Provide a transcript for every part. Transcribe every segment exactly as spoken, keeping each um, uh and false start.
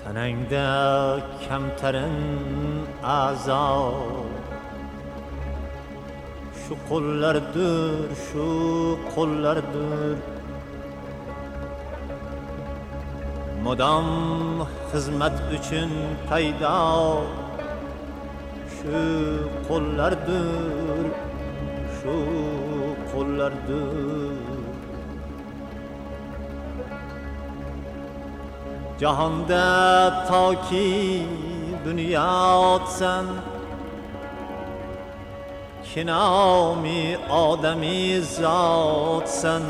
tanangda kamtarin a'zo, shu qo'llardir, shu qo'llardir mudom xizmat uchun paydo, shu qo'llardir, shu qo'llardir jahonda toki dunyotsan, kinomi odami zotsan,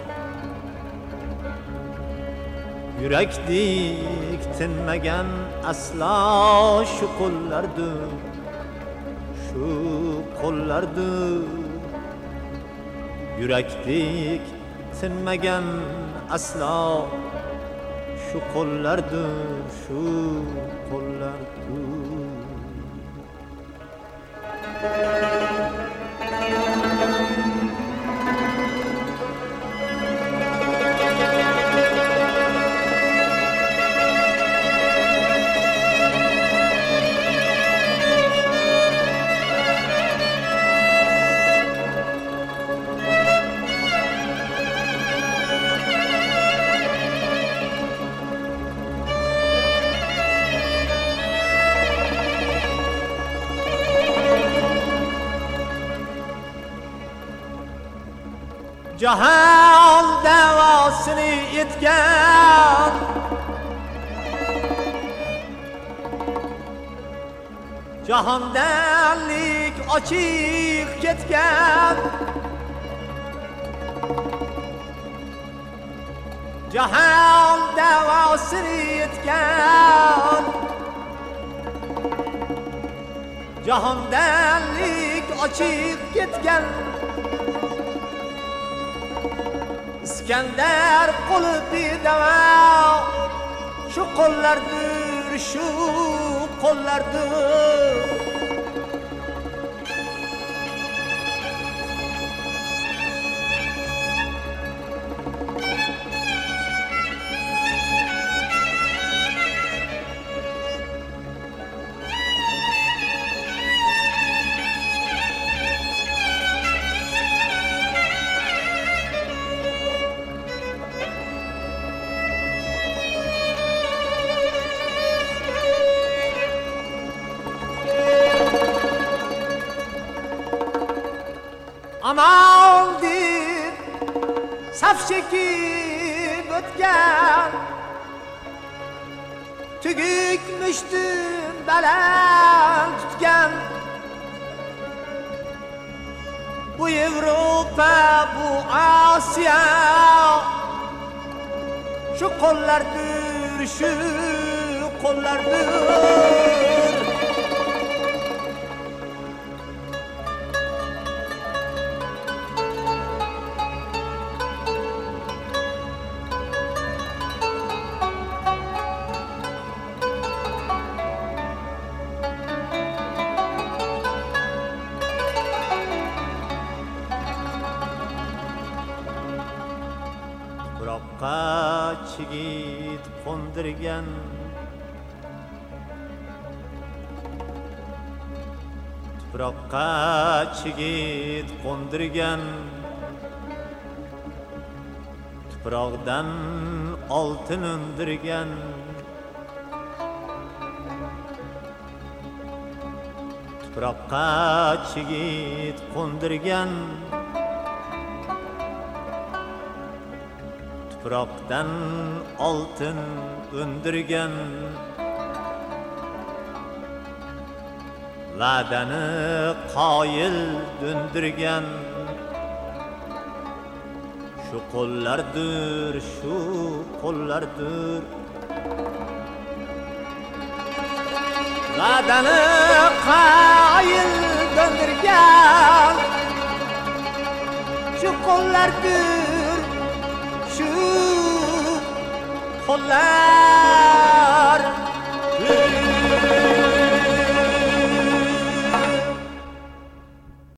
yurakdek tinmagan aslo shu qo'llardir, shu qo'llardir yurakdek tinmagan aslo shu qo'llardir, shu qo'llardir. Jahon davosini yetgan, jahondanlik ochiq ketgan, jahon davosini yetgan, jahondanlik ochiq ketgan İskender qo'li bedavo, shu qo'llardir, shu qo'llardir amaldir saf çekip o'tgan, tuguk mushtin baland tutgan, bu Yevropa, bu Osiyo shu qo'llardir, shu qo'llardir tuproqqa chigit qo'ndirgan, tuproqqa chigit qo'ndirgan, tuproqdan oltin undirgan, tuproqqa chigit qo'ndirgan, tuproqdan oltin undirgan, va'dani qoyil dundirgan, shu qo'llardir, shu qo'llardir va'dani qoyil dundirgan, shu qo'llardir,